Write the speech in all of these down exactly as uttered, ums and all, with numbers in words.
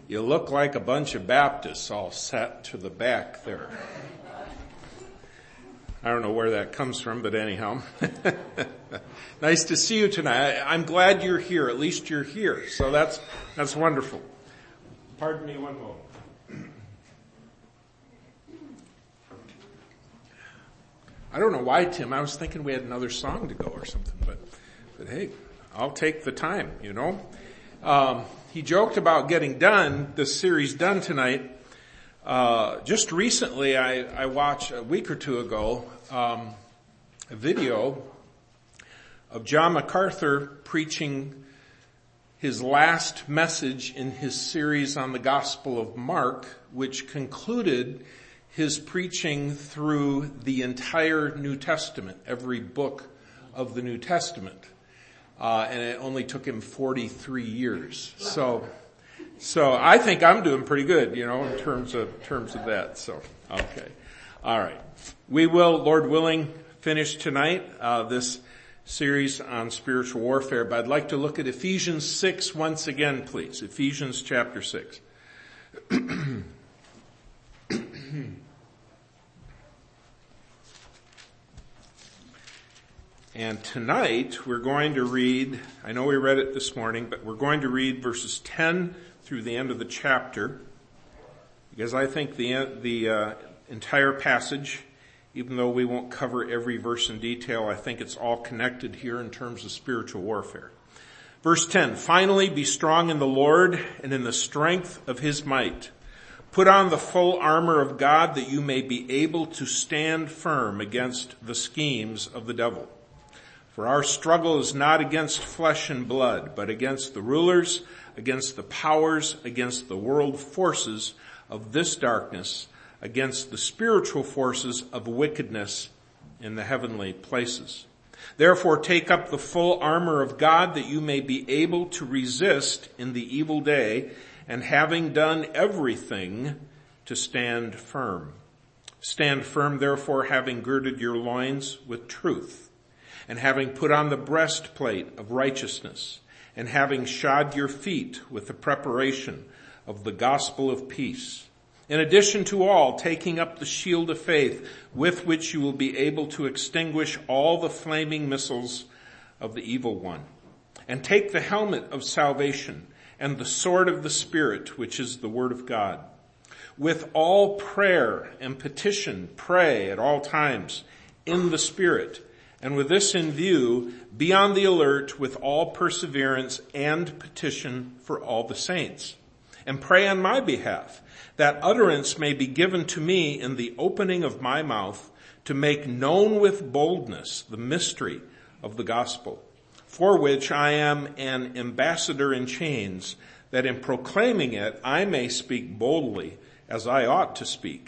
You look like a bunch of Baptists all sat to the back there. I don't know where that comes from, but anyhow. Nice to see you tonight. I'm glad you're here. At least you're here. So that's, that's wonderful. Pardon me one moment. I don't know why, Tim. I was thinking we had another song to go or something, but, but hey, I'll take the time, you know. Um, he joked about getting done, this series done tonight. Uh, just recently, I, I watched a week or two ago, um, a video of John MacArthur preaching his last message in his series on the Gospel of Mark, which concluded his preaching through the entire New Testament, every book of the New Testament. Uh, and it only took him forty-three years. So, so I think I'm doing pretty good, you know, in terms of, terms of that. So, okay. All right. We will, Lord willing, finish tonight, uh, this series on spiritual warfare, but I'd like to look at Ephesians six once again, please. Ephesians chapter six. And tonight we're going to read, I know we read it this morning, but we're going to read verses ten through the end of the chapter, because I think the the uh, entire passage, even though we won't cover every verse in detail, I think it's all connected here in terms of spiritual warfare. Verse ten, finally be strong in the Lord and in the strength of his might. Put on the full armor of God that you may be able to stand firm against the schemes of the devil. For our struggle is not against flesh and blood, but against the rulers, against the powers, against the world forces of this darkness, against the spiritual forces of wickedness in the heavenly places. Therefore take up the full armor of God that you may be able to resist in the evil day, and having done everything, to stand firm. Stand firm, therefore, having girded your loins with truth, and having put on the breastplate of righteousness, and having shod your feet with the preparation of the gospel of peace. In addition to all, taking up the shield of faith, with which you will be able to extinguish all the flaming missiles of the evil one. And take the helmet of salvation, and the sword of the Spirit, which is the word of God. With all prayer and petition, pray at all times in the Spirit. And with this in view, be on the alert with all perseverance and petition for all the saints. And pray on my behalf, that utterance may be given to me in the opening of my mouth, to make known with boldness the mystery of the gospel, for which I am an ambassador in chains, that in proclaiming it I may speak boldly as I ought to speak.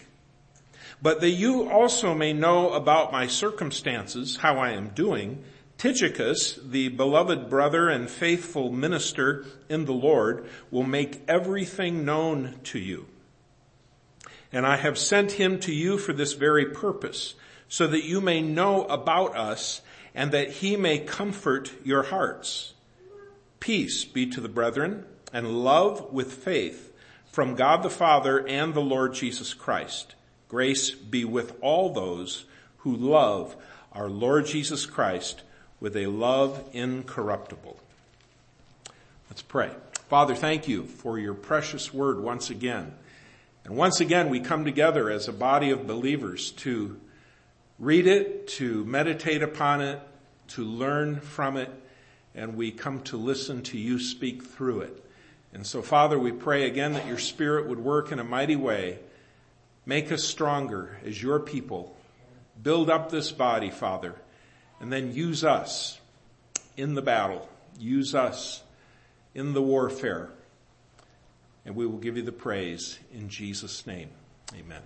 But that you also may know about my circumstances, how I am doing, Tychicus, the beloved brother and faithful minister in the Lord, will make everything known to you. And I have sent him to you for this very purpose, so that you may know about us, and that he may comfort your hearts. Peace be to the brethren, and love with faith from God the Father and the Lord Jesus Christ. Grace be with all those who love our Lord Jesus Christ with a love incorruptible. Let's pray. Father, thank you for your precious word once again. And once again, we come together as a body of believers to read it, to meditate upon it, to learn from it, and we come to listen to you speak through it. And so, Father, we pray again that your Spirit would work in a mighty way. Make us stronger as your people. Build up this body, Father, and then use us in the battle. Use us in the warfare. And we will give you the praise in Jesus' name. Amen.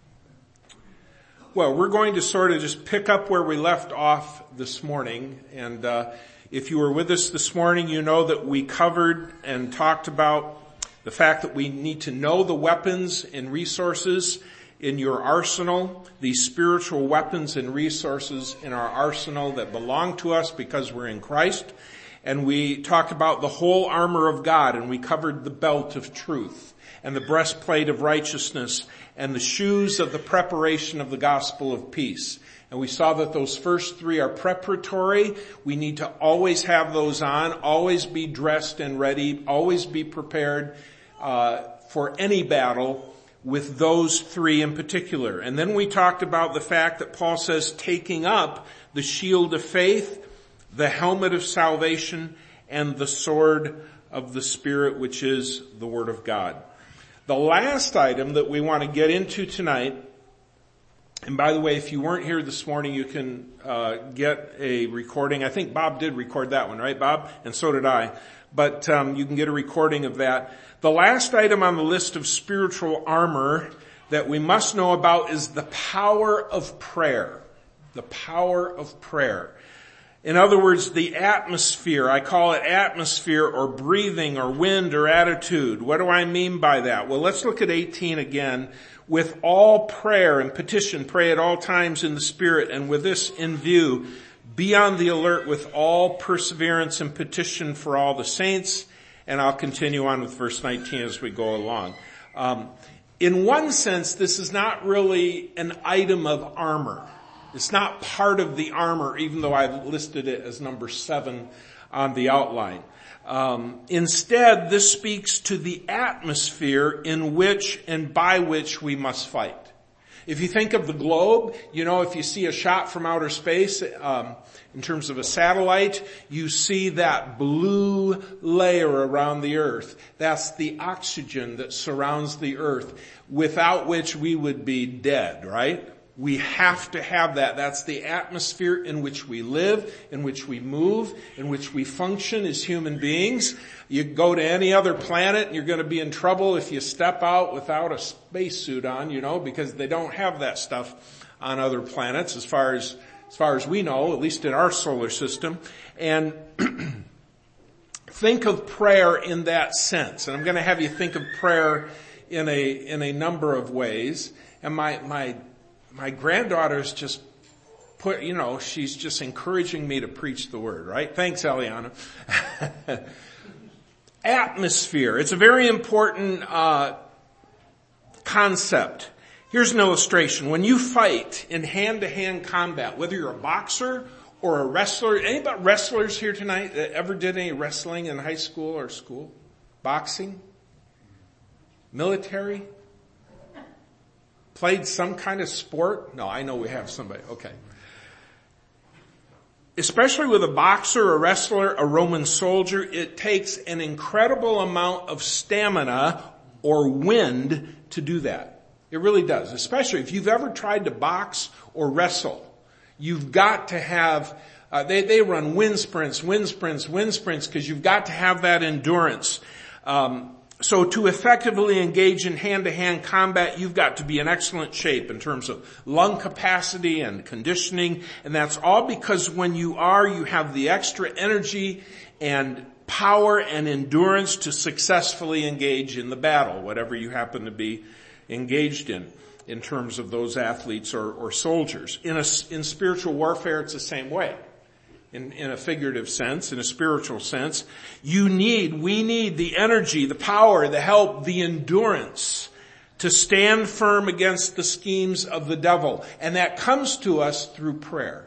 Well, we're going to sort of just pick up where we left off this morning. And uh, if you were with us this morning, you know that we covered and talked about the fact that we need to know the weapons and resources in your arsenal, these spiritual weapons and resources in our arsenal that belong to us because we're in Christ. And we talked about the whole armor of God, and we covered the belt of truth and the breastplate of righteousness and the shoes of the preparation of the gospel of peace. And we saw that those first three are preparatory. We need to always have those on, always be dressed and ready, always be prepared uh, for any battle with those three in particular. And then we talked about the fact that Paul says taking up the shield of faith, the helmet of salvation, and the sword of the Spirit, which is the Word of God. The last item that we want to get into tonight, and by the way, if you weren't here this morning, you can uh get a recording. I think Bob did record that one, right, Bob? And so did I. But um you can get a recording of that. The last item on the list of spiritual armor that we must know about is the power of prayer. The power of prayer. In other words, the atmosphere. I call it atmosphere or breathing or wind or attitude. What do I mean by that? Well, let's look at eighteen again. With all prayer and petition, pray at all times in the Spirit, and with this in view, be on the alert with all perseverance and petition for all the saints. And I'll continue on with verse nineteen as we go along. Um, in one sense, this is not really an item of armor. It's not part of the armor, even though I've listed it as number seven on the outline. Um, instead, this speaks to the atmosphere in which and by which we must fight. If you think of the globe, you know, if you see a shot from outer space, um, in terms of a satellite, you see that blue layer around the earth. That's the oxygen that surrounds the earth, without which we would be dead, right? We have to have that. That's the atmosphere in which we live, in which we move, in which we function as human beings. You go to any other planet and you're going to be in trouble if you step out without a spacesuit on, you know, because they don't have that stuff on other planets as far as, as far as we know, at least in our solar system. And think of prayer in that sense. And I'm going to have you think of prayer in a, in a number of ways. And my, my, My granddaughter's just put, you know, she's just encouraging me to preach the word, right? Thanks, Eliana. Atmosphere. It's a very important uh concept. Here's an illustration. When you fight in hand-to-hand combat, whether you're a boxer or a wrestler, anybody wrestlers here tonight that ever did any wrestling in high school or school? Boxing? Military? Played some kind of sport? No, I know we have somebody. Okay. Especially with a boxer, a wrestler, a Roman soldier, it takes an incredible amount of stamina or wind to do that. It really does. Especially if you've ever tried to box or wrestle. You've got to have, uh, they, they run wind sprints, wind sprints, wind sprints, because you've got to have that endurance. Um, So to effectively engage in hand-to-hand combat, you've got to be in excellent shape in terms of lung capacity and conditioning. And that's all because when you are, you have the extra energy and power and endurance to successfully engage in the battle, whatever you happen to be engaged in, in terms of those athletes or, or soldiers. In a, in spiritual warfare, it's the same way. In, in a figurative sense, in a spiritual sense, you need, we need the energy, the power, the help, the endurance to stand firm against the schemes of the devil. And that comes to us through prayer.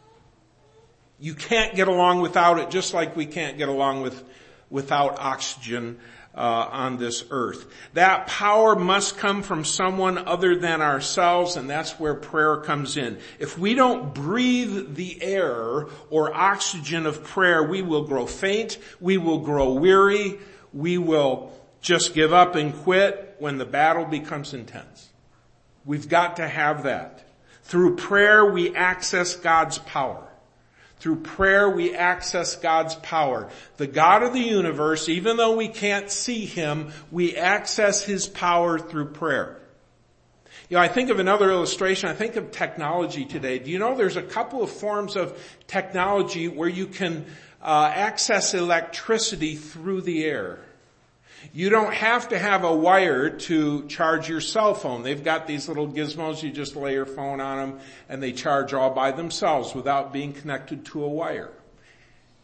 You can't get along without it, just like we can't get along with, without oxygen Uh, on this earth. That power must come from someone other than ourselves, and that's where prayer comes in. If we don't breathe the air or oxygen of prayer, we will grow faint, we will grow weary, we will just give up and quit when the battle becomes intense. We've got to have that. Through prayer, we access God's power. Through prayer, we access God's power. The God of the universe, even though we can't see Him, we access His power through prayer. You know, I think of another illustration. I think of technology today. Do you know there's a couple of forms of technology where you can uh, access electricity through the air? You don't have to have a wire to charge your cell phone. They've got these little gizmos. You just lay your phone on them and they charge all by themselves without being connected to a wire.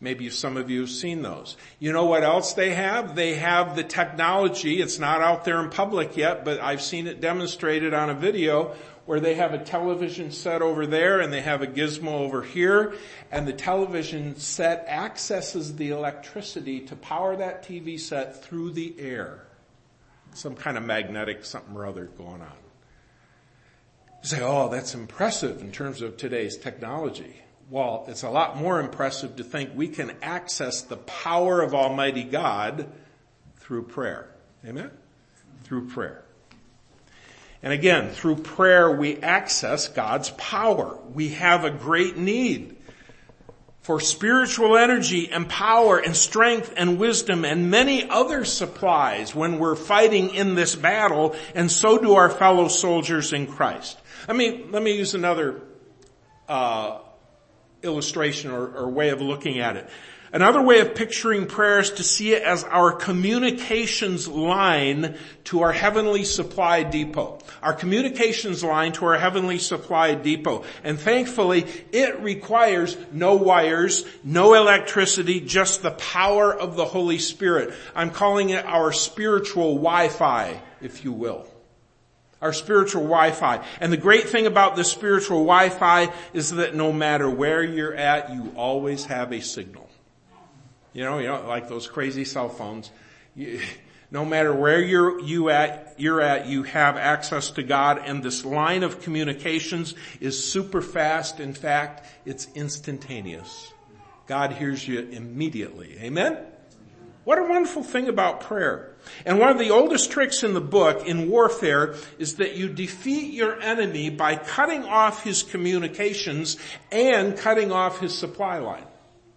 Maybe some of you have seen those. You know what else they have? They have the technology. It's not out there in public yet, but I've seen it demonstrated on a video where they have a television set over there and they have a gizmo over here, and the television set accesses the electricity to power that T V set through the air. Some kind of magnetic something or other going on. You say, oh, that's impressive in terms of today's technology. Well, it's a lot more impressive to think we can access the power of Almighty God through prayer. Amen? Through prayer. And again, through prayer we access God's power. We have a great need for spiritual energy and power and strength and wisdom and many other supplies when we're fighting in this battle, and so do our fellow soldiers in Christ. I mean, let me use another uh illustration or, or way of looking at it. Another way of picturing prayer is to see it as our communications line to our heavenly supply depot. Our communications line to our heavenly supply depot. And thankfully, it requires no wires, no electricity, just the power of the Holy Spirit. I'm calling it our spiritual Wi-Fi, if you will. Our spiritual Wi-Fi. And the great thing about this spiritual Wi-Fi is that no matter where you're at, you always have a signal. You know, you know, like those crazy cell phones. You, no matter where you're, you at, you're at, you have access to God, and this line of communications is super fast. In fact, it's instantaneous. God hears you immediately. Amen? What a wonderful thing about prayer. And one of the oldest tricks in the book in warfare is that you defeat your enemy by cutting off his communications and cutting off his supply line.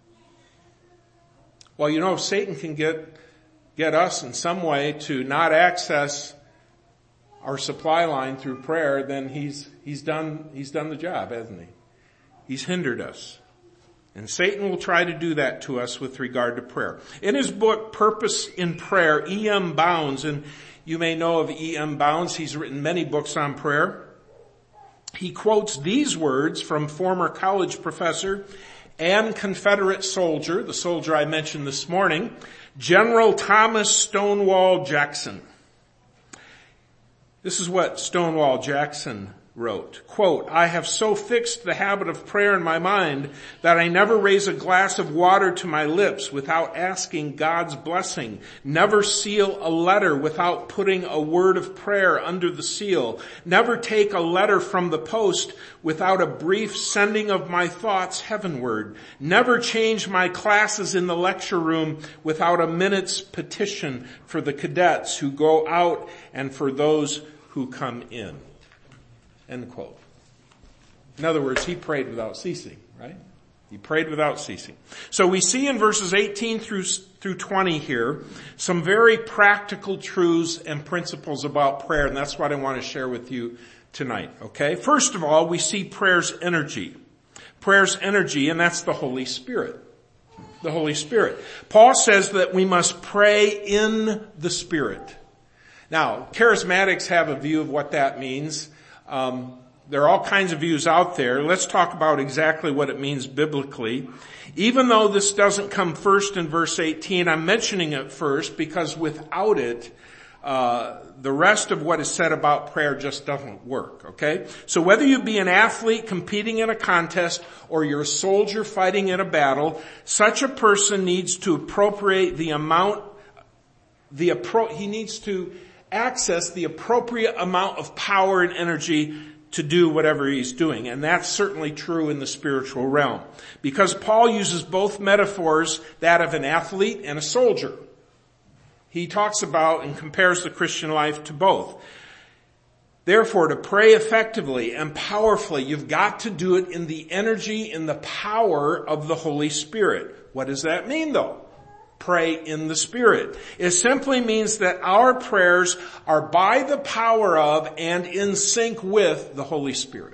Well, you know, if Satan can get, get us in some way to not access our supply line through prayer, then he's, he's done, he's done the job, hasn't he? He's hindered us. And Satan will try to do that to us with regard to prayer. In his book, Purpose in Prayer, E M Bounds, and you may know of E M Bounds, he's written many books on prayer. He quotes these words from former college professor and Confederate soldier, the soldier I mentioned this morning, General Thomas Stonewall Jackson. This is what Stonewall Jackson wrote, quote, I have so fixed the habit of prayer in my mind that I never raise a glass of water to my lips without asking God's blessing, never seal a letter without putting a word of prayer under the seal, never take a letter from the post without a brief sending of my thoughts heavenward, never change my classes in the lecture room without a minute's petition for the cadets who go out and for those who come in. End quote. In other words, he prayed without ceasing, right? He prayed without ceasing. So we see in verses eighteen through, through twenty here some very practical truths and principles about prayer, and that's what I want to share with you tonight, okay? First of all, we see prayer's energy. Prayer's energy, and that's the Holy Spirit. The Holy Spirit. Paul says that we must pray in the Spirit. Now, charismatics have a view of what that means. Um, there are all kinds of views out there. Let's talk about exactly what it means biblically. Even though this doesn't come first in verse eighteen, I'm mentioning it first because without it, uh, the rest of what is said about prayer just doesn't work, okay? So whether you be an athlete competing in a contest or you're a soldier fighting in a battle, such a person needs to appropriate the amount, the appro- he needs to access the appropriate amount of power and energy to do whatever he's doing. And that's certainly true in the spiritual realm. Because Paul uses both metaphors, that of an athlete and a soldier. He talks about and compares the Christian life to both. Therefore, to pray effectively and powerfully, you've got to do it in the energy, in the power of the Holy Spirit. What does that mean though? Pray in the Spirit. It simply means that our prayers are by the power of and in sync with the Holy Spirit.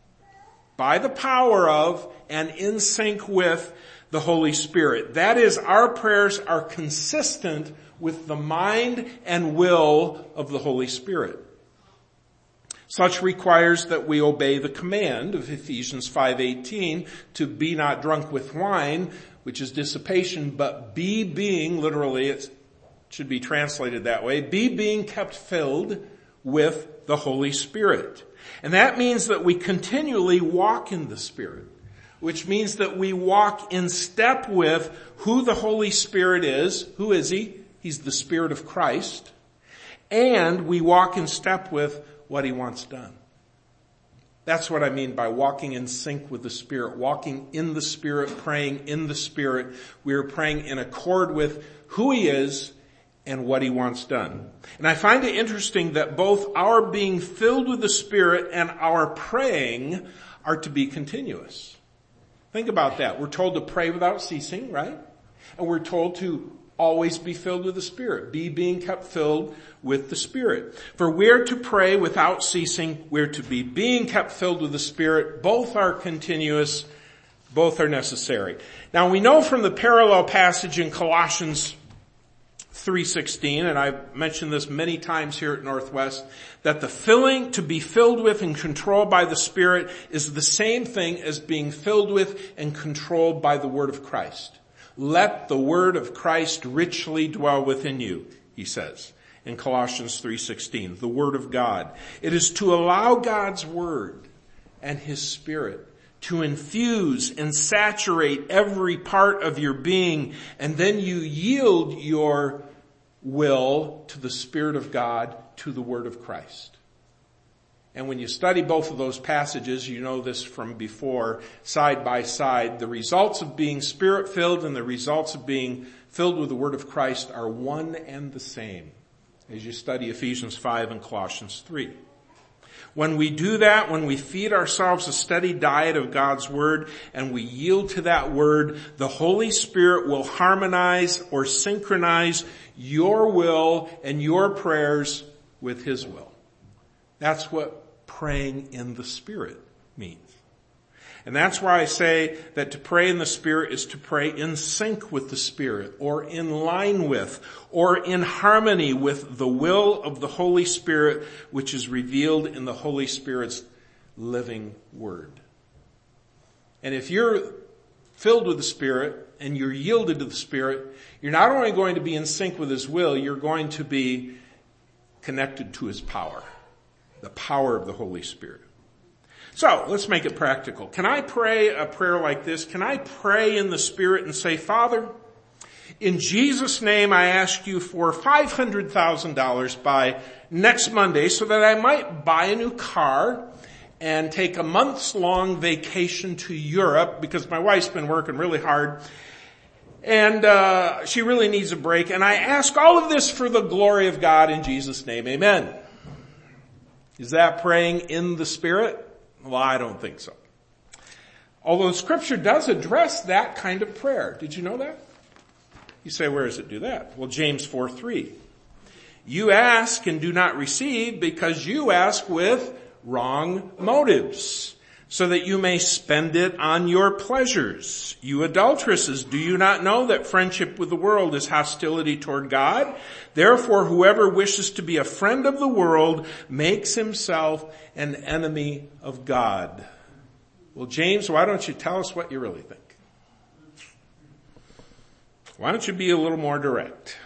By the power of and in sync with the Holy Spirit. That is, our prayers are consistent with the mind and will of the Holy Spirit. Such requires that we obey the command of Ephesians five eighteen to be not drunk with wine, which is dissipation, but be being, literally it should be translated that way, be being kept filled with the Holy Spirit. And that means that we continually walk in the Spirit, which means that we walk in step with who the Holy Spirit is. Who is He? He's the Spirit of Christ. And we walk in step with what He wants done. That's what I mean by walking in sync with the Spirit, walking in the Spirit, praying in the Spirit. We are praying in accord with who He is and what He wants done. And I find it interesting that both our being filled with the Spirit and our praying are to be continuous. Think about that. We're told to pray without ceasing, right? And we're told to always be filled with the Spirit. Be being kept filled with the Spirit. For we're to pray without ceasing. We're to be being kept filled with the Spirit. Both are continuous. Both are necessary. Now we know from the parallel passage in Colossians three sixteen, and I've mentioned this many times here at Northwest, that the filling, to be filled with and controlled by the Spirit, is the same thing as being filled with and controlled by the Word of Christ. Let the Word of Christ richly dwell within you, he says in Colossians three sixteen, the Word of God. It is to allow God's Word and His Spirit to infuse and saturate every part of your being, and then you yield your will to the Spirit of God, to the Word of Christ. And when you study both of those passages, you know this from before, side by side, the results of being Spirit-filled and the results of being filled with the Word of Christ are one and the same as you study Ephesians five and Colossians three. When we do that, when we feed ourselves a steady diet of God's Word and we yield to that Word, the Holy Spirit will harmonize or synchronize your will and your prayers with His will. That's what praying in the Spirit means. And that's why I say that to pray in the Spirit is to pray in sync with the Spirit, or in line with, or in harmony with the will of the Holy Spirit, which is revealed in the Holy Spirit's living Word. And if you're filled with the Spirit and you're yielded to the Spirit, you're not only going to be in sync with His will, you're going to be connected to His power, the power of the Holy Spirit. So, let's make it practical. Can I pray a prayer like this? Can I pray in the Spirit and say, Father, in Jesus' name I ask you for five hundred thousand dollars by next Monday so that I might buy a new car and take a month's long vacation to Europe, because my wife's been working really hard and uh she really needs a break. And I ask all of this for the glory of God in Jesus' name. Amen. Is that praying in the Spirit? Well, I don't think so. Although Scripture does address that kind of prayer. Did you know that? You say, where does it do that? Well, James four three. You ask and do not receive because you ask with wrong motives, so that you may spend it on your pleasures. You adulteresses, do you not know that friendship with the world is hostility toward God? Therefore, whoever wishes to be a friend of the world makes himself an enemy of God. Well, James, why don't you tell us what you really think? Why don't you be a little more direct?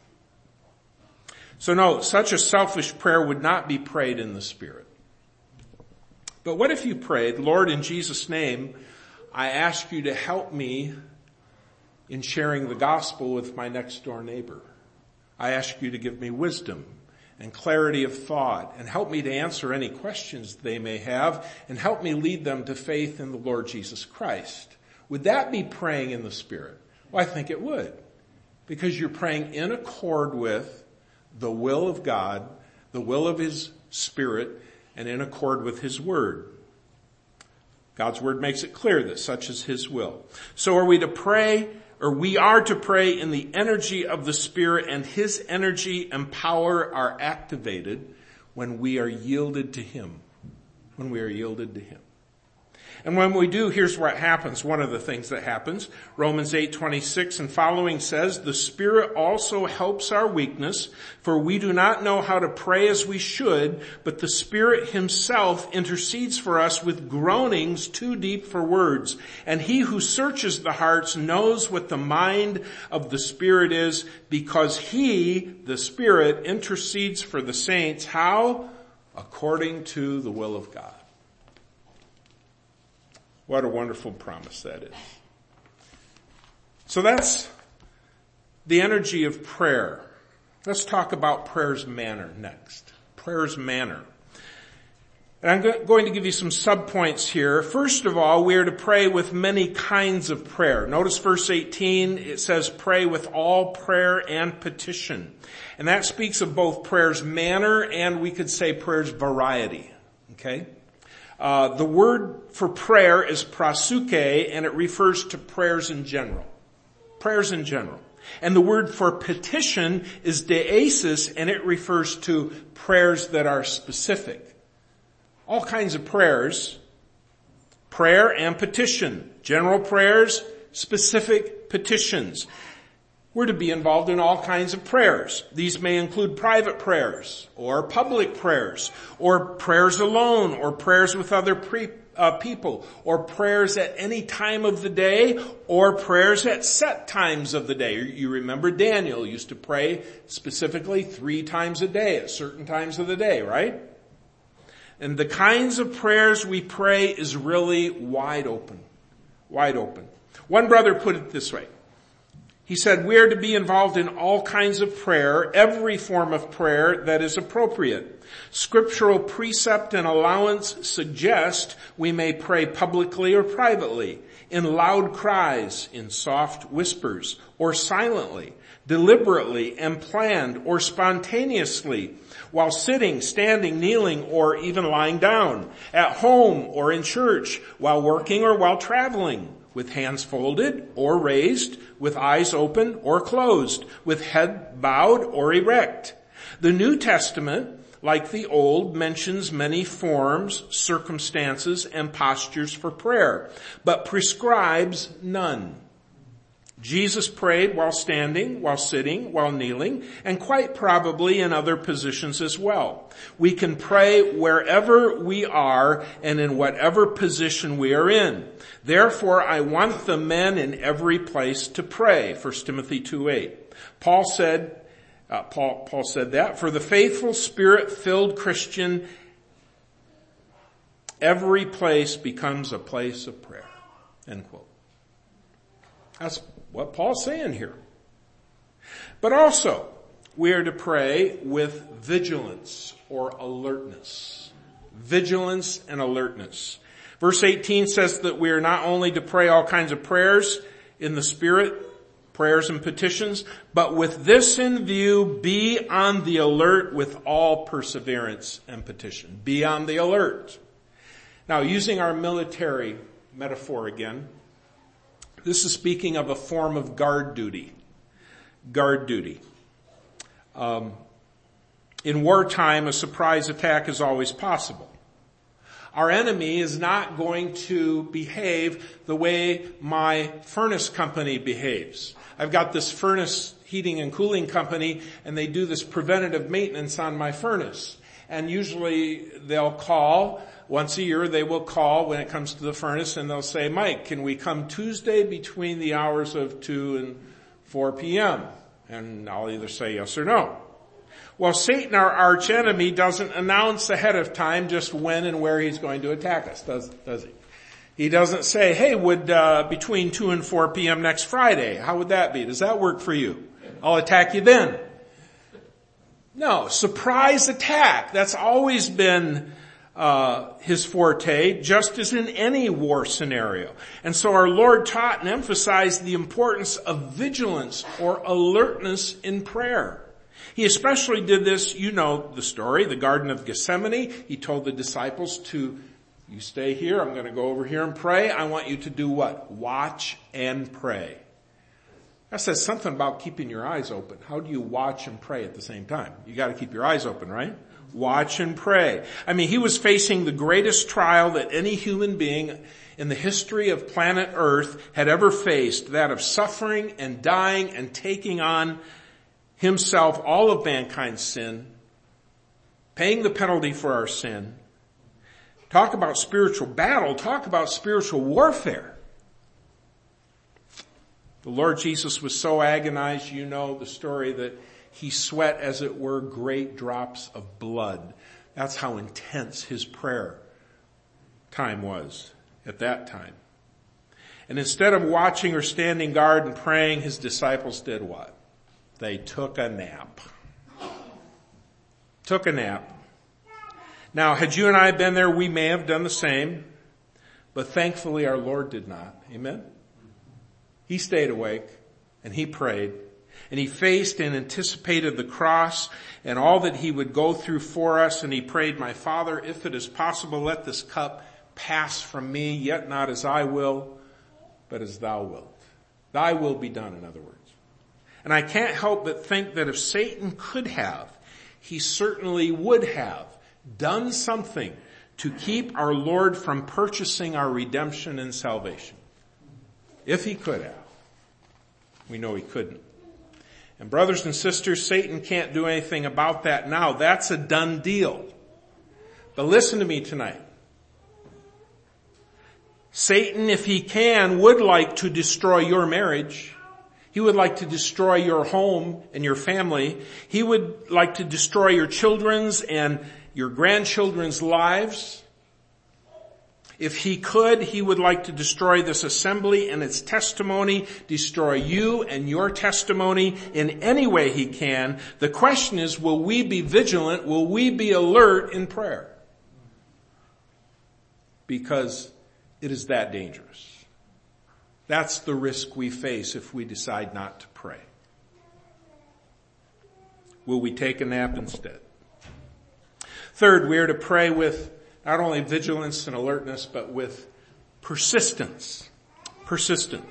So no, such a selfish prayer would not be prayed in the Spirit. But what if you prayed, Lord, in Jesus' name, I ask you to help me in sharing the gospel with my next door neighbor. I ask you to give me wisdom and clarity of thought, and help me to answer any questions they may have, and help me lead them to faith in the Lord Jesus Christ. Would that be praying in the Spirit? Well, I think it would, because you're praying in accord with the will of God, the will of His Spirit, and in accord with His Word. God's Word makes it clear that such is His will. So are we to pray, or we are to pray in the energy of the Spirit, and His energy and power are activated when we are yielded to Him. When we are yielded to Him. And when we do, here's what happens. One of the things that happens, Romans eight twenty-six and following says, the Spirit also helps our weakness, for we do not know how to pray as we should, but the Spirit himself intercedes for us with groanings too deep for words. And he who searches the hearts knows what the mind of the Spirit is, because he, the Spirit, intercedes for the saints. How? According to the will of God. What a wonderful promise that is. So that's the energy of prayer. Let's talk about prayer's manner next. Prayer's manner. And I'm going to give you some subpoints here. First of all, we are to pray with many kinds of prayer. Notice verse eighteen, it says pray with all prayer and petition. And that speaks of both prayer's manner and we could say prayer's variety. Okay? Uh, the word for prayer is prasuke, and it refers to prayers in general. Prayers in general. And the word for petition is deesis, and it refers to prayers that are specific. All kinds of prayers. Prayer and petition. General prayers, specific petitions. We're to be involved in all kinds of prayers. These may include private prayers, or public prayers, or prayers alone, or prayers with other pre, uh, people, or prayers at any time of the day, or prayers at set times of the day. You remember Daniel used to pray specifically three times a day at certain times of the day, right? And the kinds of prayers we pray is really wide open. Wide open. One brother put it this way. He said, we are to be involved in all kinds of prayer, every form of prayer that is appropriate. Scriptural precept and allowance suggest we may pray publicly or privately, in loud cries, in soft whispers, or silently, deliberately and planned, or spontaneously, while sitting, standing, kneeling, or even lying down, at home or in church, while working or while traveling, with hands folded or raised, with eyes open or closed, with head bowed or erect. The New Testament, like the Old, mentions many forms, circumstances, and postures for prayer, but prescribes none. Jesus prayed while standing, while sitting, while kneeling, and quite probably in other positions as well. We can pray wherever we are and in whatever position we are in. Therefore, I want the men in every place to pray. First Timothy two eight. Paul said, uh, Paul, Paul said that, for the faithful Spirit-filled Christian, every place becomes a place of prayer. End quote. That's what Paul's saying here. But also, we are to pray with vigilance or alertness. Vigilance and alertness. Verse eighteen says that we are not only to pray all kinds of prayers in the Spirit, prayers and petitions, but with this in view, be on the alert with all perseverance and petition. Be on the alert. Now, using our military metaphor again, this is speaking of a form of guard duty. Guard duty. Um, in wartime, a surprise attack is always possible. Our enemy is not going to behave the way my furnace company behaves. I've got this furnace heating and cooling company, and they do this preventative maintenance on my furnace. And usually they'll call. Once a year they will call when it comes to the furnace, and they'll say, Mike, can we come Tuesday between the hours of two and four p.m.? And I'll either say yes or no. Well, Satan, our arch enemy, doesn't announce ahead of time just when and where he's going to attack us, does, does he? He doesn't say, hey, would uh, between two and four p.m. next Friday, how would that be? Does that work for you? I'll attack you then. No, surprise attack. That's always been Uh, his forte, just as in any war scenario. And so our Lord taught and emphasized the importance of vigilance or alertness in prayer. He especially did this, you know the story, the Garden of Gethsemane. He told the disciples to, you stay here, I'm going to go over here and pray. I want you to do what? Watch and pray. That says something about keeping your eyes open. How do you watch and pray at the same time? You got to keep your eyes open, right? Watch and pray. I mean, he was facing the greatest trial that any human being in the history of planet Earth had ever faced, that of suffering and dying and taking on himself all of mankind's sin, paying the penalty for our sin. Talk about spiritual battle. Talk about spiritual warfare. The Lord Jesus was so agonized, you know the story, that he sweat, as it were, great drops of blood. That's how intense his prayer time was at that time. And instead of watching or standing guard and praying, his disciples did what? They took a nap. Took a nap. Now, had you and I been there, we may have done the same, but thankfully our Lord did not. Amen? He stayed awake and he prayed. And he faced and anticipated the cross and all that he would go through for us. And he prayed, my Father, if it is possible, let this cup pass from me, yet not as I will, but as thou wilt. Thy will be done, in other words. And I can't help but think that if Satan could have, he certainly would have done something to keep our Lord from purchasing our redemption and salvation. If he could have. We know he couldn't. And brothers and sisters, Satan can't do anything about that now. That's a done deal. But listen to me tonight. Satan, if he can, would like to destroy your marriage. He would like to destroy your home and your family. He would like to destroy your children's and your grandchildren's lives. If he could, he would like to destroy this assembly and its testimony, destroy you and your testimony in any way he can. The question is, will we be vigilant? Will we be alert in prayer? Because it is that dangerous. That's the risk we face if we decide not to pray. Will we take a nap instead? Third, we are to pray with not only vigilance and alertness, but with persistence. Persistence.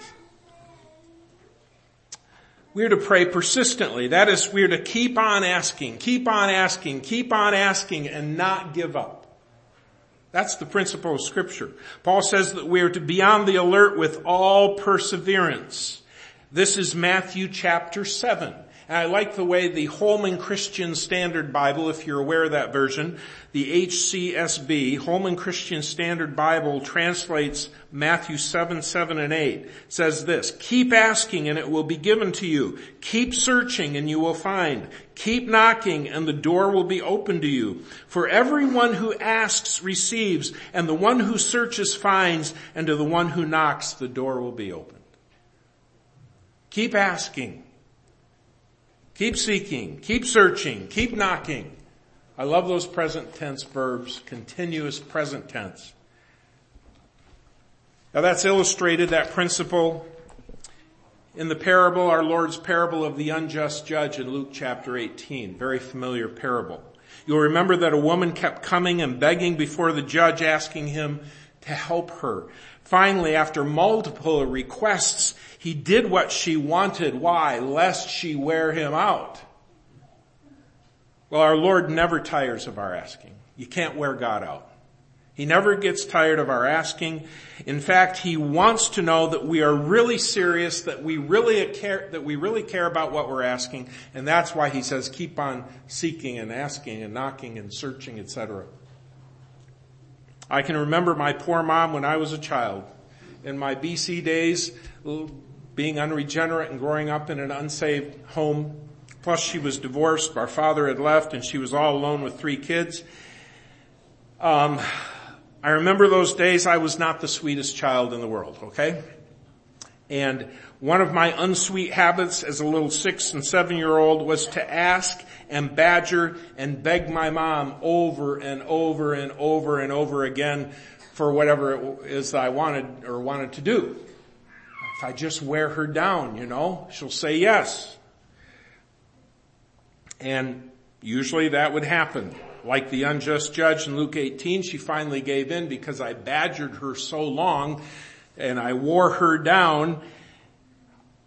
We're to pray persistently. That is, we're to keep on asking, keep on asking, keep on asking, and not give up. That's the principle of Scripture. Paul says that we are to be on the alert with all perseverance. This is Matthew chapter seven. And I like the way the Holman Christian Standard Bible, if you're aware of that version, the H C S B, Holman Christian Standard Bible, translates Matthew seven, seven and eight. It says this, keep asking and it will be given to you. Keep searching and you will find. Keep knocking and the door will be opened to you. For everyone who asks receives, and the one who searches finds, and to the one who knocks the door will be opened. Keep asking. Keep seeking, keep searching, keep knocking. I love those present tense verbs, continuous present tense. Now that's illustrated, that principle, in the parable, our Lord's parable of the unjust judge in Luke chapter eighteen. Very familiar parable. You'll remember that a woman kept coming and begging before the judge, asking him to help her. Finally, after multiple requests, he did what she wanted. Why? Lest she wear him out. Well, our Lord never tires of our asking. You can't wear God out. He never gets tired of our asking. In fact, he wants to know that we are really serious, that we really care, that we really care about what we're asking. And that's why he says, keep on seeking and asking and knocking and searching, et cetera. I can remember my poor mom when I was a child. In my B C days, being unregenerate and growing up in an unsaved home. Plus she was divorced. Our father had left and she was all alone with three kids. Um, I remember those days. I was not the sweetest child in the world, okay? And one of my unsweet habits as a little six and seven year old was to ask and badger and beg my mom over and over and over and over again for whatever it is that I wanted or wanted to do. If I just wear her down, you know, she'll say yes. And usually that would happen. Like the unjust judge in Luke eighteen, she finally gave in because I badgered her so long and I wore her down.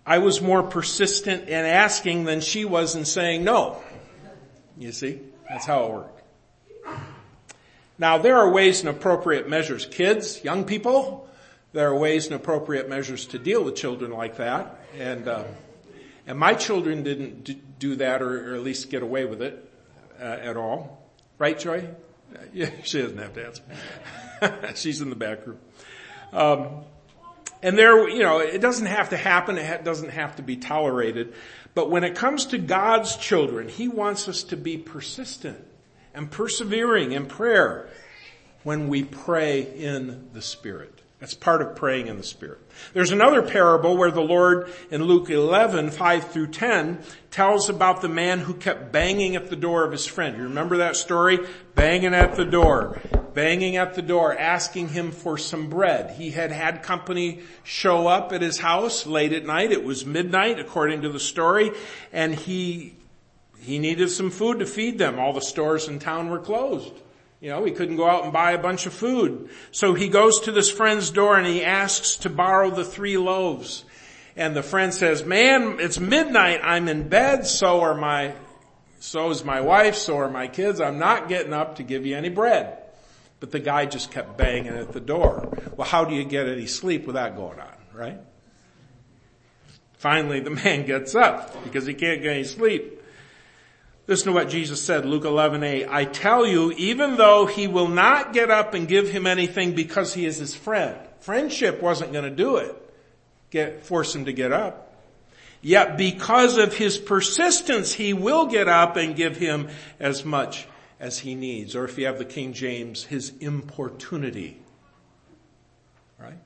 I was more persistent in asking than she was in saying no. You see, that's how it worked. Now, there are ways and appropriate measures. Kids, young people, there are ways and appropriate measures to deal with children like that. And, uh, and my children didn't d- do that or, or at least get away with it uh, at all. Right, Joy? Yeah, she doesn't have to answer. She's in the back room. Um, and there, you know, it doesn't have to happen. It doesn't have to be tolerated. But when it comes to God's children, He wants us to be persistent and persevering in prayer when we pray in the Spirit. That's part of praying in the Spirit. There's another parable where the Lord in Luke eleven, five through ten tells about the man who kept banging at the door of his friend. You remember that story? Banging at the door, banging at the door, asking him for some bread. He had had company show up at his house late at night. It was midnight, according to the story, and he He needed some food to feed them. All the stores in town were closed. You know, he couldn't go out and buy a bunch of food. So he goes to this friend's door and he asks to borrow the three loaves. And the friend says, man, it's midnight. I'm in bed. So are my, so is my wife. So are my kids. I'm not getting up to give you any bread. But the guy just kept banging at the door. Well, how do you get any sleep with that going on, right? Finally, the man gets up because he can't get any sleep. Listen to what Jesus said, Luke eleven eight. I tell you, even though he will not get up and give him anything because he is his friend. Friendship wasn't going to do it. Get, force him to get up. Yet because of his persistence, he will get up and give him as much as he needs. Or if you have the King James, his importunity. Right?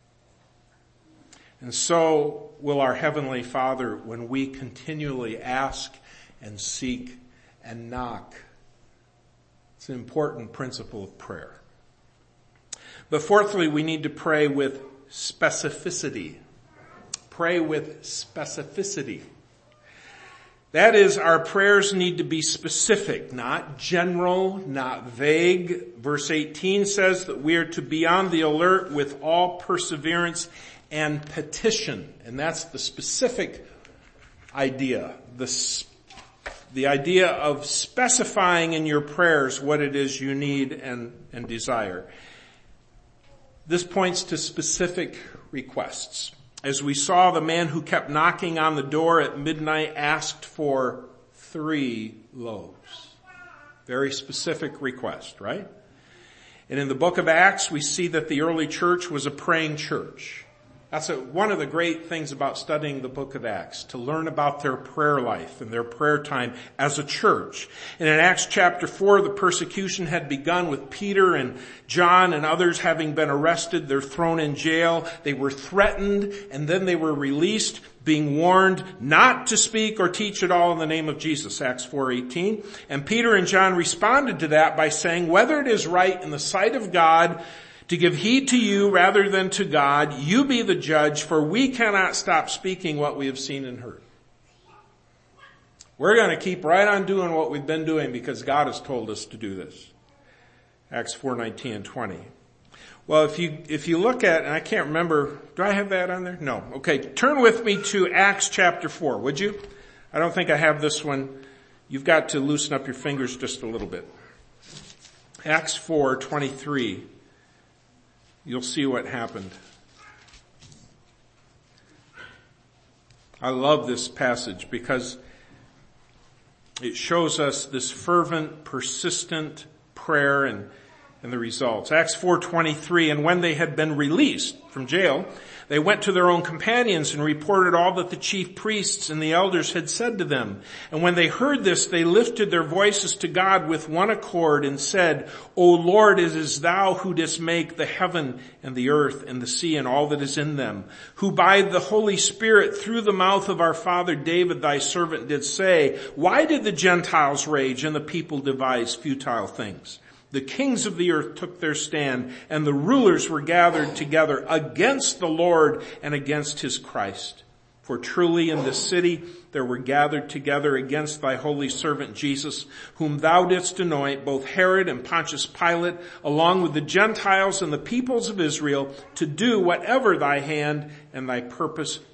And so will our Heavenly Father when we continually ask and seek and knock. It's an important principle of prayer. But fourthly, we need to pray with specificity. Pray with specificity. That is, our prayers need to be specific, not general, not vague. Verse eighteen says that we are to be on the alert with all perseverance and petition. And that's the specific idea. The The idea of specifying in your prayers what it is you need and, and desire. This points to specific requests. As we saw, the man who kept knocking on the door at midnight asked for three loaves. Very specific request, right? And in the book of Acts, we see that the early church was a praying church. That's a, one of the great things about studying the book of Acts, to learn about their prayer life and their prayer time as a church. And in Acts chapter four, the persecution had begun with Peter and John and others having been arrested. They're thrown in jail. They were threatened and then they were released, being warned not to speak or teach at all in the name of Jesus, Acts four eighteen. And Peter and John responded to that by saying, whether it is right in the sight of God to give heed to you rather than to God, you be the judge, for we cannot stop speaking what we have seen and heard. We're going to keep right on doing what we've been doing because God has told us to do this. Acts four nineteen and twenty. Well, if you, if you look at, and I can't remember, do I have that on there? No. Okay, turn with me to Acts chapter four, would you? I don't think I have this one. You've got to loosen up your fingers just a little bit. Acts four twenty-three. You'll see what happened. I love this passage because it shows us this fervent, persistent prayer and, and the results. Acts four twenty-three, and when they had been released from jail, they went to their own companions and reported all that the chief priests and the elders had said to them. And when they heard this, they lifted their voices to God with one accord and said, O Lord, it is thou who didst make the heaven and the earth and the sea and all that is in them, who by the Holy Spirit through the mouth of our father David thy servant did say, why did the Gentiles rage and the people devise futile things? The kings of the earth took their stand, and the rulers were gathered together against the Lord and against his Christ. For truly in this city there were gathered together against thy holy servant Jesus, whom thou didst anoint, both Herod and Pontius Pilate, along with the Gentiles and the peoples of Israel, to do whatever thy hand and thy purpose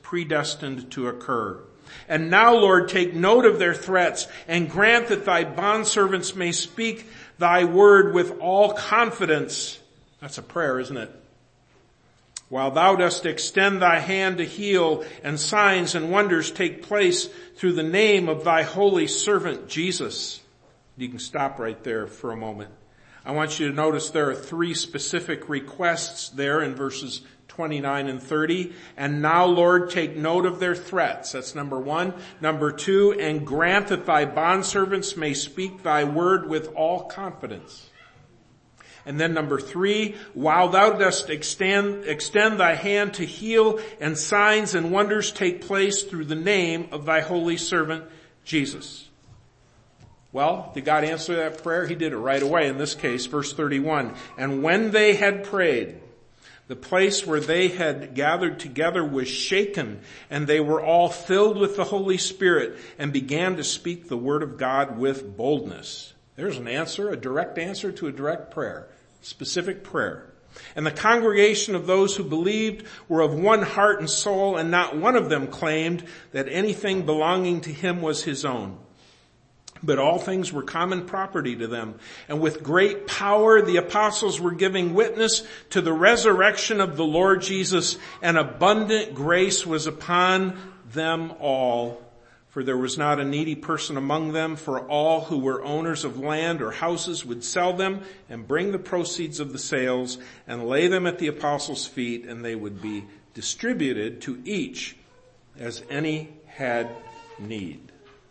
predestined to occur. And now, Lord, take note of their threats and grant that thy bondservants may speak thy word with all confidence. That's a prayer, isn't it? While thou dost extend thy hand to heal, and signs and wonders take place through the name of thy holy servant Jesus. You can stop right there for a moment. I want you to notice there are three specific requests there in verses twenty-nine and thirty. And now, Lord, take note of their threats. That's number one. Number two, and grant that thy bondservants may speak thy word with all confidence. And then number three, while thou dost extend, extend thy hand to heal, and signs and wonders take place through the name of thy holy servant Jesus. Well, did God answer that prayer? He did it right away in this case, verse thirty-one. And when they had prayed, the place where they had gathered together was shaken, and they were all filled with the Holy Spirit and began to speak the word of God with boldness. There's an answer, a direct answer to a direct prayer, specific prayer. And the congregation of those who believed were of one heart and soul, and not one of them claimed that anything belonging to him was his own. But all things were common property to them. And with great power the apostles were giving witness to the resurrection of the Lord Jesus, and abundant grace was upon them all. For there was not a needy person among them, for all who were owners of land or houses would sell them and bring the proceeds of the sales and lay them at the apostles' feet, and they would be distributed to each as any had need.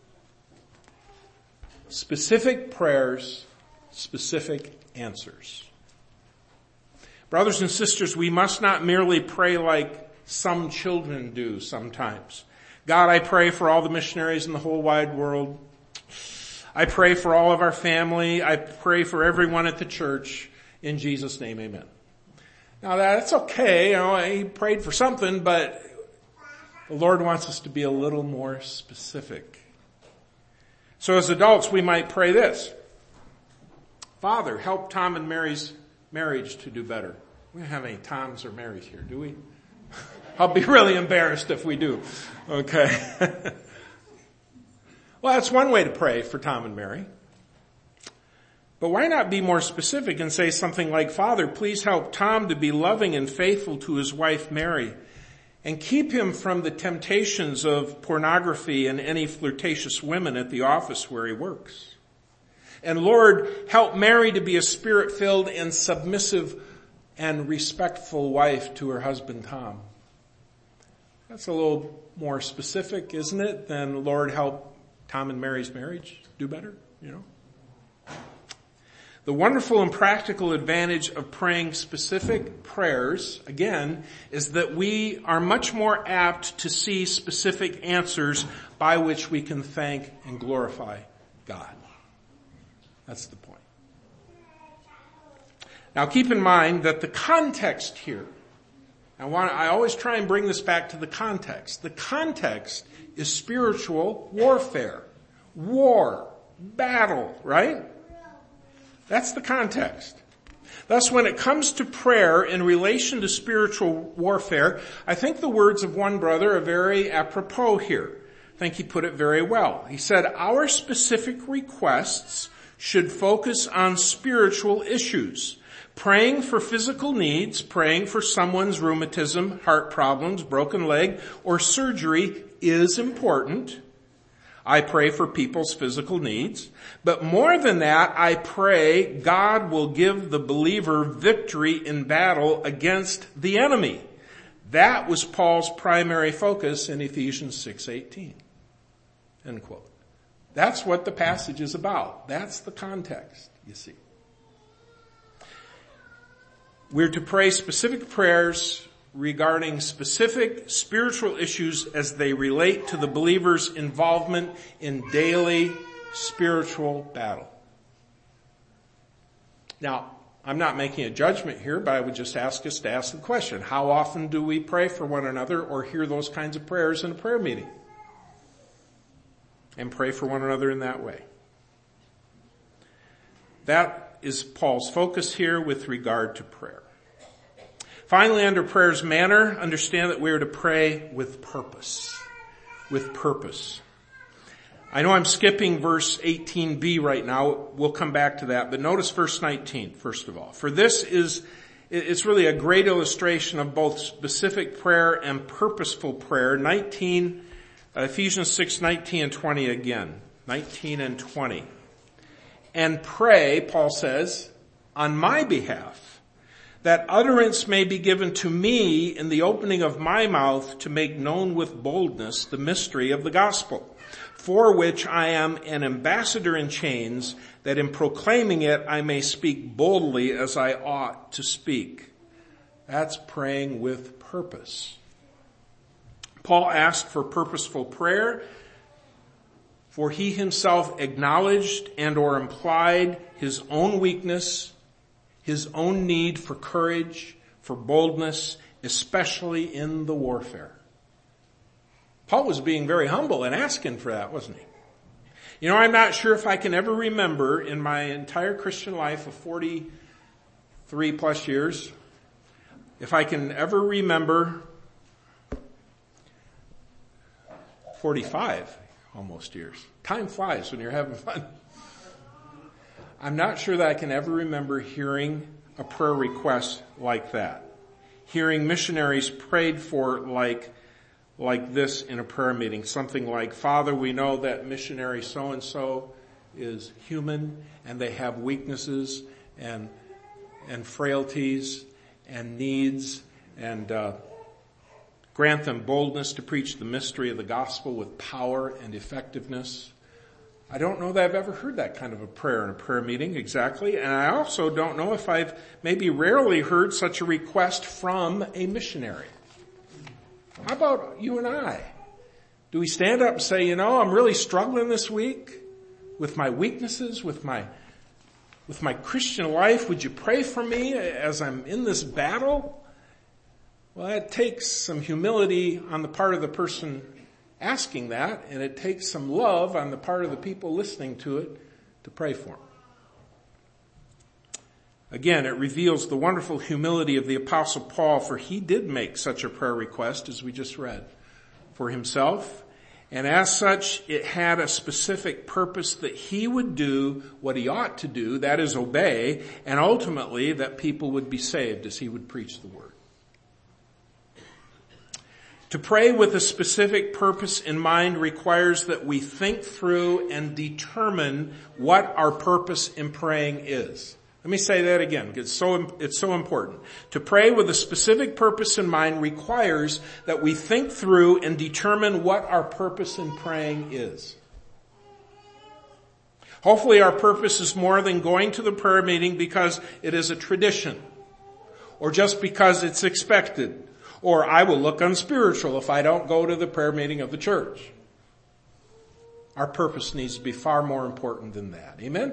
Specific prayers, specific answers. Brothers and sisters, we must not merely pray like some children do sometimes. God, I pray for all the missionaries in the whole wide world. I pray for all of our family. I pray for everyone at the church. In Jesus' name, amen. Now that's okay. You know, he prayed for something, but the Lord wants us to be a little more specific. So as adults, we might pray this. Father, help Tom and Mary's marriage to do better. We don't have any Toms or Marys here, do we? I'll be really embarrassed if we do. Okay. Well, that's one way to pray for Tom and Mary. But why not be more specific and say something like, Father, please help Tom to be loving and faithful to his wife Mary, and keep him from the temptations of pornography and any flirtatious women at the office where he works. And Lord, help Mary to be a spirit-filled and submissive and respectful wife to her husband Tom. That's a little more specific, isn't it, than Lord, help Tom and Mary's marriage do better, you know? The wonderful and practical advantage of praying specific prayers, again, is that we are much more apt to see specific answers by which we can thank and glorify God. That's the point. Now keep in mind that the context here, I want, I always try and bring this back to the context. The context is spiritual warfare, war, battle, right? That's the context. Thus, when it comes to prayer in relation to spiritual warfare, I think the words of one brother are very apropos here. I think he put it very well. He said, our specific requests should focus on spiritual issues. Praying for physical needs, praying for someone's rheumatism, heart problems, broken leg, or surgery is important. I pray for people's physical needs. But more than that, I pray God will give the believer victory in battle against the enemy. That was Paul's primary focus in Ephesians six eighteen. End quote. That's what the passage is about. That's the context, you see. We're to pray specific prayers regarding specific spiritual issues as they relate to the believer's involvement in daily spiritual battle. Now, I'm not making a judgment here, but I would just ask us to ask the question, how often do we pray for one another or hear those kinds of prayers in a prayer meeting? And pray for one another in that way. That is Paul's focus here with regard to prayer. Finally, under prayer's manner, understand that we are to pray with purpose. With purpose. I know I'm skipping verse eighteen b right now. We'll come back to that. But notice verse nineteen, first of all. For this is, it's really a great illustration of both specific prayer and purposeful prayer. nineteen, Ephesians six, nineteen and twenty again. nineteen and twenty. And pray, Paul says, on my behalf, that utterance may be given to me in the opening of my mouth to make known with boldness the mystery of the gospel, for which I am an ambassador in chains, that in proclaiming it I may speak boldly as I ought to speak. That's praying with purpose. Paul asked for purposeful prayer, for he himself acknowledged and or implied his own weakness, his own need for courage, for boldness, especially in the warfare. Paul was being very humble and asking for that, wasn't he? You know, I'm not sure if I can ever remember in my entire Christian life of forty-three plus years, if I can ever remember forty-five almost years. Time flies when you're having fun. I'm not sure that I can ever remember hearing a prayer request like that. Hearing missionaries prayed for like like this in a prayer meeting. Something like, Father, we know that missionary so-and-so is human and they have weaknesses and and frailties and needs, and uh, grant them boldness to preach the mystery of the gospel with power and effectiveness. I don't know that I've ever heard that kind of a prayer in a prayer meeting exactly, and I also don't know if I've maybe rarely heard such a request from a missionary. How about you and I? Do we stand up and say, you know, I'm really struggling this week with my weaknesses, with my with my Christian life. Would you pray for me as I'm in this battle? Well, it takes some humility on the part of the person asking that, and it takes some love on the part of the people listening to it to pray for them. Again, it reveals the wonderful humility of the Apostle Paul, for he did make such a prayer request, as we just read, for himself. And as such, it had a specific purpose that he would do what he ought to do, that is obey, and ultimately that people would be saved as he would preach the word. To pray with a specific purpose in mind requires that we think through and determine what our purpose in praying is. Let me say that again, because it's so, it's so important. To pray with a specific purpose in mind requires that we think through and determine what our purpose in praying is. Hopefully our purpose is more than going to the prayer meeting because it is a tradition, or just because it's expected, or I will look unspiritual if I don't go to the prayer meeting of the church. Our purpose needs to be far more important than that. Amen?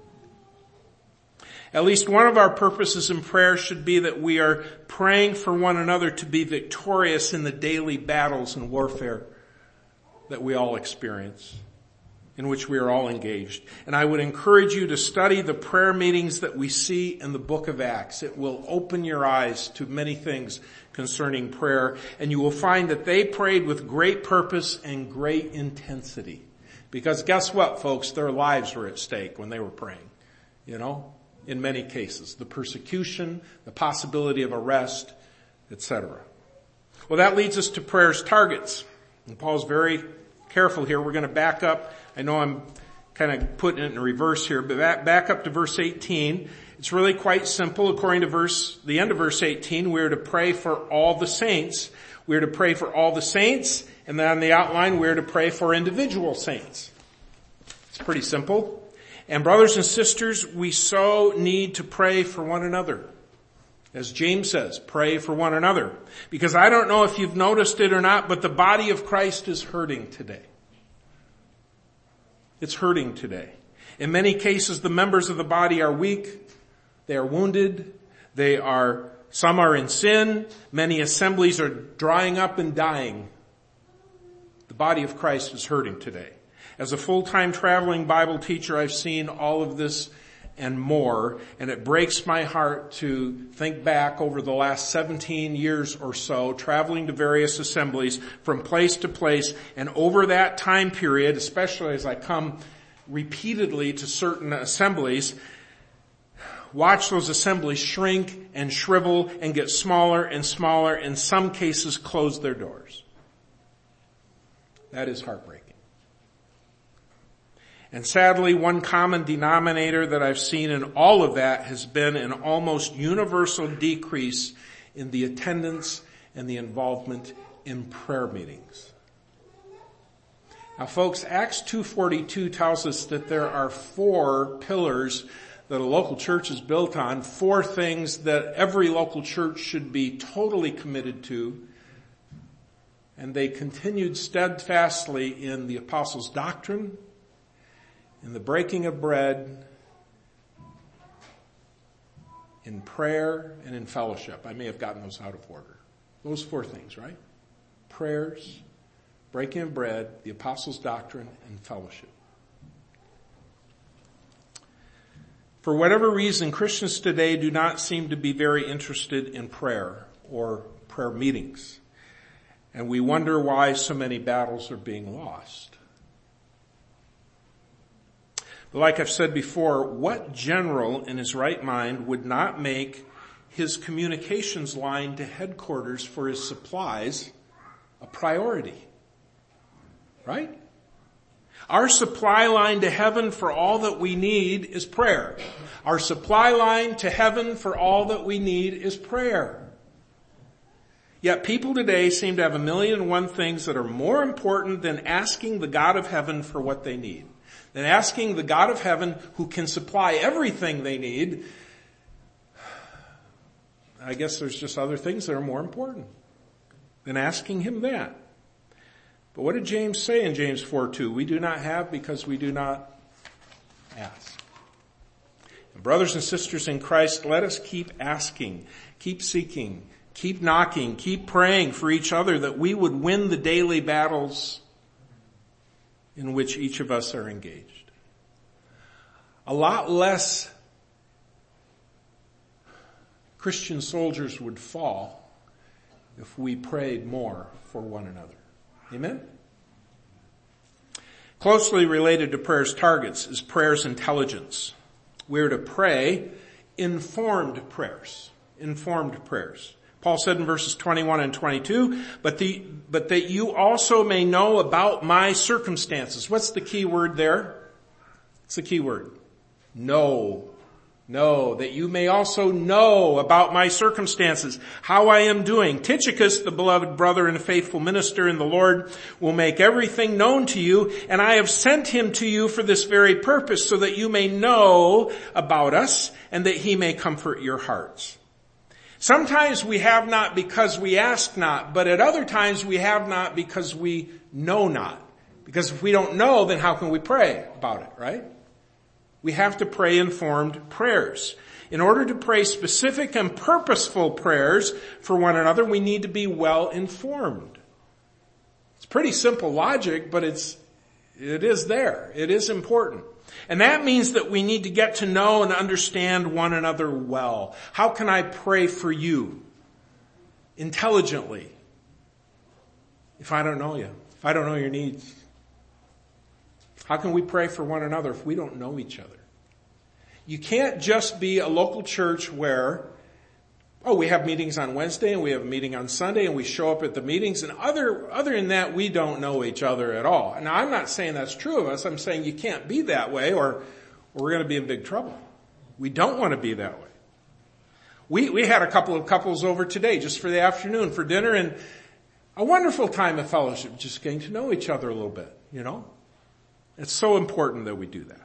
At least one of our purposes in prayer should be that we are praying for one another to be victorious in the daily battles and warfare that we all experience, in which we are all engaged. And I would encourage you to study the prayer meetings that we see in the book of Acts. It will open your eyes to many things concerning prayer, and you will find that they prayed with great purpose and great intensity. Because guess what, folks? Their lives were at stake when they were praying, you know? In many cases, the persecution, the possibility of arrest, et cetera. Well, that leads us to prayer's targets. And Paul's very careful here. We're going to back up. I know I'm kind of putting it in reverse here, but back, back up to verse eighteen. It's really quite simple. According to verse, the end of verse eighteen, we're to pray for all the saints. We're to pray for all the saints, and then on the outline, we're to pray for individual saints. It's pretty simple. And brothers and sisters, we so need to pray for one another. As James says, pray for one another. Because I don't know if you've noticed it or not, but the body of Christ is hurting today. It's hurting today. In many cases, the members of the body are weak. They are wounded. They are, some are in sin. Many assemblies are drying up and dying. The body of Christ is hurting today. As a full-time traveling Bible teacher, I've seen all of this and more. And it breaks my heart to think back over the last seventeen years or so, traveling to various assemblies from place to place. And over that time period, especially as I come repeatedly to certain assemblies, watch those assemblies shrink and shrivel and get smaller and smaller, in some cases close their doors. That is heartbreaking. And sadly, one common denominator that I've seen in all of that has been an almost universal decrease in the attendance and the involvement in prayer meetings. Now folks, Acts two forty-two tells us that there are four pillars that a local church is built on, four things that every local church should be totally committed to. And they continued steadfastly in the apostles' doctrine, in the breaking of bread, in prayer, and in fellowship. I may have gotten those out of order. Those four things, right? Prayers, breaking of bread, the apostles' doctrine, and fellowship. For whatever reason, Christians today do not seem to be very interested in prayer or prayer meetings. And we wonder why so many battles are being lost. But like I've said before, what general in his right mind would not make his communications line to headquarters for his supplies a priority? Right? Our supply line to heaven for all that we need is prayer. Our supply line to heaven for all that we need is prayer. Yet people today seem to have a million and one things that are more important than asking the God of heaven for what they need. Than asking the God of heaven, who can supply everything they need. I guess there's just other things that are more important than asking him that. But what did James say in James four two? We do not have because we do not ask. And brothers and sisters in Christ, let us keep asking, keep seeking, keep knocking, keep praying for each other that we would win the daily battles in which each of us are engaged. A lot less Christian soldiers would fall if we prayed more for one another. Amen? Closely related to prayer's targets is prayer's intelligence. We're to pray informed prayers. Informed prayers. Paul said in verses twenty-one and twenty-two, but the, but that you also may know about my circumstances. What's the key word there? It's the key word. Know. Know. That you may also know about my circumstances, how I am doing. Tychicus, the beloved brother and faithful minister in the Lord, will make everything known to you, and I have sent him to you for this very purpose, so that you may know about us, and that he may comfort your hearts. Sometimes we have not because we ask not, but at other times we have not because we know not. Because if we don't know, then how can we pray about it, right? We have to pray informed prayers. In order to pray specific and purposeful prayers for one another, we need to be well informed. It's pretty simple logic, but it's, it is there. It is important. And that means that we need to get to know and understand one another well. How can I pray for you intelligently if I don't know you, if I don't know your needs? How can we pray for one another if we don't know each other? You can't just be a local church where, oh, we have meetings on Wednesday and we have a meeting on Sunday and we show up at the meetings, and other, other than that, we don't know each other at all. Now, I'm not saying that's true of us. I'm saying you can't be that way or, or we're going to be in big trouble. We don't want to be that way. We, we had a couple of couples over today just for the afternoon for dinner, and a wonderful time of fellowship, just getting to know each other a little bit, you know? It's so important that we do that.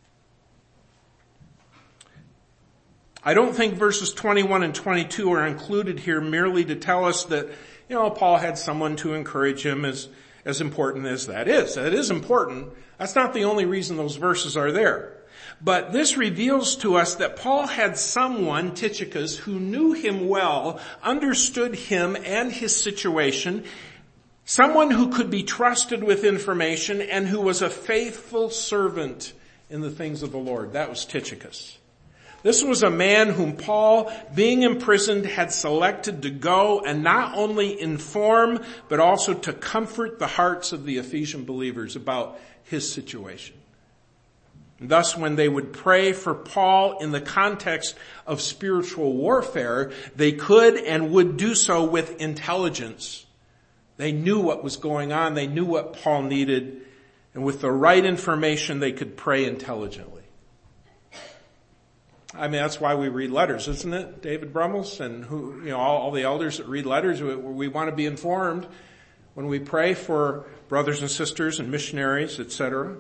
I don't think verses twenty-one and twenty-two are included here merely to tell us that, you know, Paul had someone to encourage him, as, as important as that is. That is important. That's not the only reason those verses are there. But this reveals to us that Paul had someone, Tychicus, who knew him well, understood him and his situation, someone who could be trusted with information and who was a faithful servant in the things of the Lord. That was Tychicus. This was a man whom Paul, being imprisoned, had selected to go and not only inform, but also to comfort the hearts of the Ephesian believers about his situation. And thus, when they would pray for Paul in the context of spiritual warfare, they could and would do so with intelligence. They knew what was going on. They knew what Paul needed. And with the right information, they could pray intelligently. I mean, that's why we read letters, isn't it? David Brummels and who, you know, all, all the elders that read letters, we, we want to be informed when we pray for brothers and sisters and missionaries, et cetera.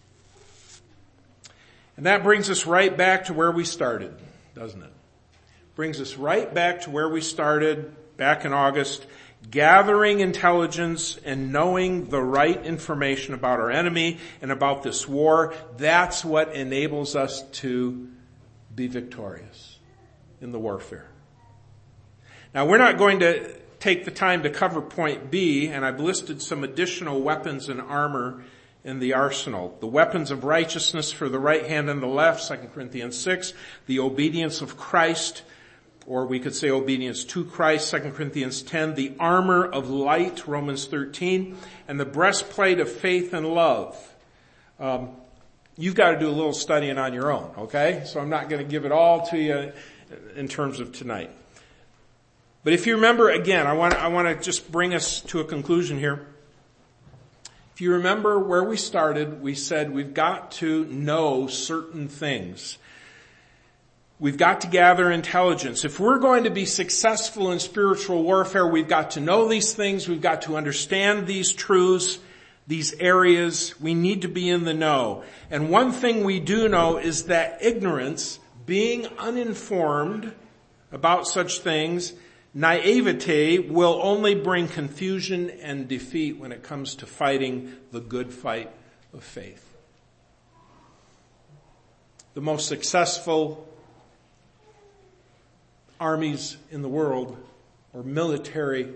And that brings us right back to where we started, doesn't it? Brings us right back to where we started back in August, gathering intelligence and knowing the right information about our enemy and about this war. That's what enables us to be victorious in the warfare. Now, we're not going to take the time to cover point B, and I've listed some additional weapons and armor in the arsenal. The weapons of righteousness for the right hand and the left, Second Corinthians six. The obedience of Christ, or we could say obedience to Christ, Second Corinthians ten. The armor of light, Romans thirteen. And the breastplate of faith and love. Um, You've got to do a little studying on your own, okay? So I'm not going to give it all to you in terms of tonight. But if you remember, again, I want, I want to just bring us to a conclusion here. If you remember where we started, we said we've got to know certain things. We've got to gather intelligence. If we're going to be successful in spiritual warfare, we've got to know these things. We've got to understand these truths. These areas, we need to be in the know. And one thing we do know is that ignorance, being uninformed about such things, naivete, will only bring confusion and defeat when it comes to fighting the good fight of faith. The most successful armies in the world, or military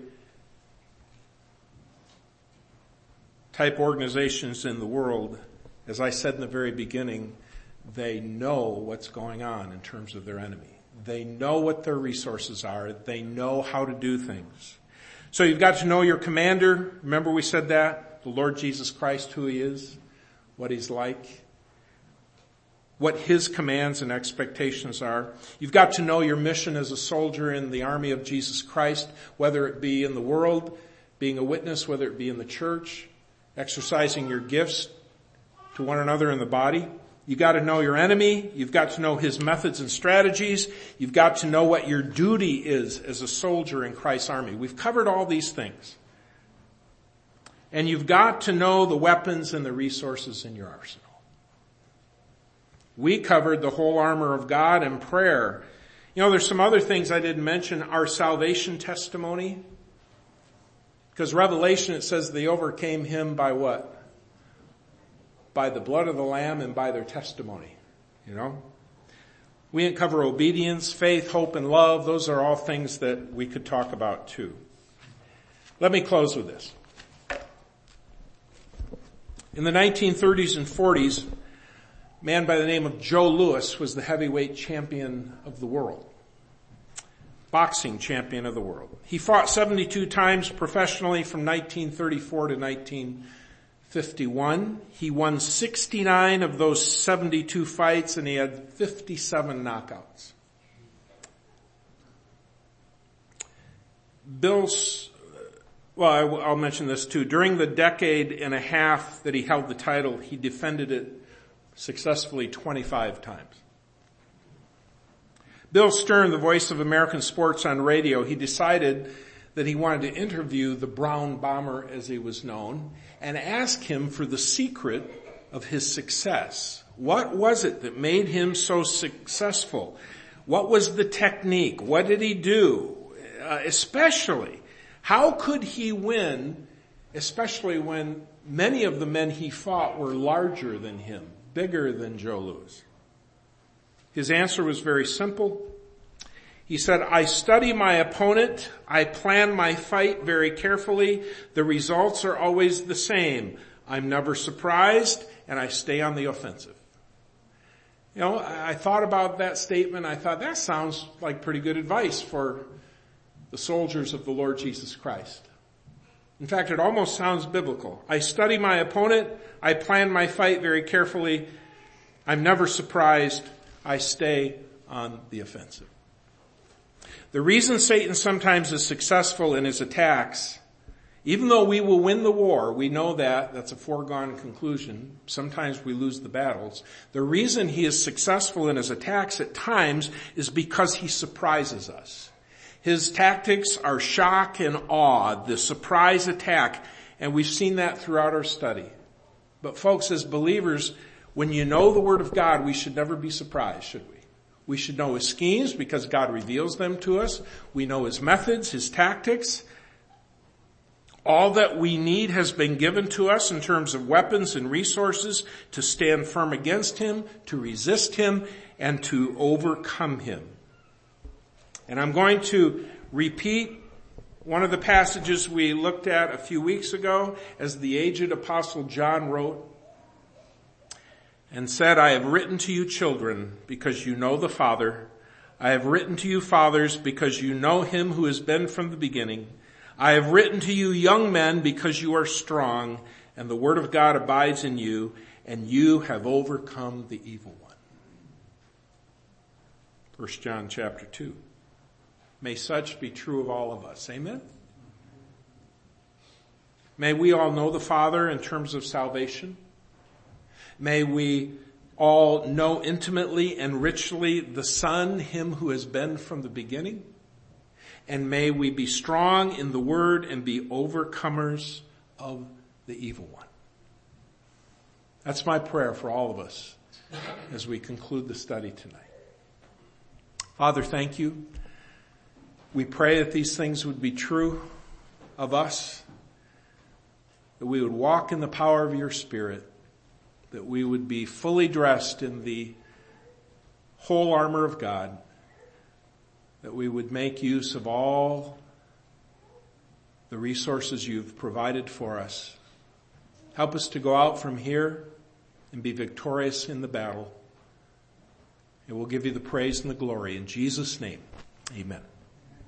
type organizations in the world, as I said in the very beginning, they know what's going on in terms of their enemy. They know what their resources are. They know how to do things. So you've got to know your commander. Remember we said that? The Lord Jesus Christ, who he is, what he's like, what his commands and expectations are. You've got to know your mission as a soldier in the army of Jesus Christ, whether it be in the world, being a witness, whether it be in the church, exercising your gifts to one another in the body. You've got to know your enemy. You've got to know his methods and strategies. You've got to know what your duty is as a soldier in Christ's army. We've covered all these things. And you've got to know the weapons and the resources in your arsenal. We covered the whole armor of God and prayer. You know, there's some other things I didn't mention. Our salvation testimony. Because Revelation, it says they overcame him by what? By the blood of the Lamb and by their testimony. You know? We didn't cover obedience, faith, hope, and love. Those are all things that we could talk about too. Let me close with this. In the nineteen thirties and forties, a man by the name of Joe Louis was the heavyweight champion of the world. Boxing champion of the world. He fought seventy-two times professionally from nineteen thirty-four to nineteen fifty-one. He won sixty-nine of those seventy-two fights, and he had fifty-seven knockouts. Bill's, well, I'll mention this too. During the decade and a half that he held the title, he defended it successfully twenty-five times. Bill Stern, the voice of American sports on radio, he decided that he wanted to interview the Brown Bomber, as he was known, and ask him for the secret of his success. What was it that made him so successful? What was the technique? What did he do? Uh, especially, how could he win, especially when many of the men he fought were larger than him, bigger than Joe Louis? His answer was very simple. He said, I study my opponent. I plan my fight very carefully. The results are always the same. I'm never surprised, and I stay on the offensive. You know, I thought about that statement. I thought that sounds like pretty good advice for the soldiers of the Lord Jesus Christ. In fact, it almost sounds biblical. I study my opponent. I plan my fight very carefully. I'm never surprised. I stay on the offensive. The reason Satan sometimes is successful in his attacks, even though we will win the war, we know that, that's a foregone conclusion. Sometimes we lose the battles. The reason he is successful in his attacks at times is because he surprises us. His tactics are shock and awe, the surprise attack, and we've seen that throughout our study. But folks, as believers, when you know the Word of God, we should never be surprised, should we? We should know his schemes because God reveals them to us. We know his methods, his tactics. All that we need has been given to us in terms of weapons and resources to stand firm against him, to resist him, and to overcome him. And I'm going to repeat one of the passages we looked at a few weeks ago as the aged apostle John wrote and said, I have written to you children because you know the Father. I have written to you fathers because you know him who has been from the beginning. I have written to you young men because you are strong and the word of God abides in you and you have overcome the evil one. First John chapter two. May such be true of all of us. Amen? May we all know the Father in terms of salvation. May we all know intimately and richly the Son, him who has been from the beginning. And may we be strong in the word and be overcomers of the evil one. That's my prayer for all of us as we conclude the study tonight. Father, thank you. We pray that these things would be true of us, that we would walk in the power of your Spirit, that we would be fully dressed in the whole armor of God, that we would make use of all the resources you've provided for us. Help us to go out from here and be victorious in the battle. And we'll give you the praise and the glory. In Jesus' name, amen.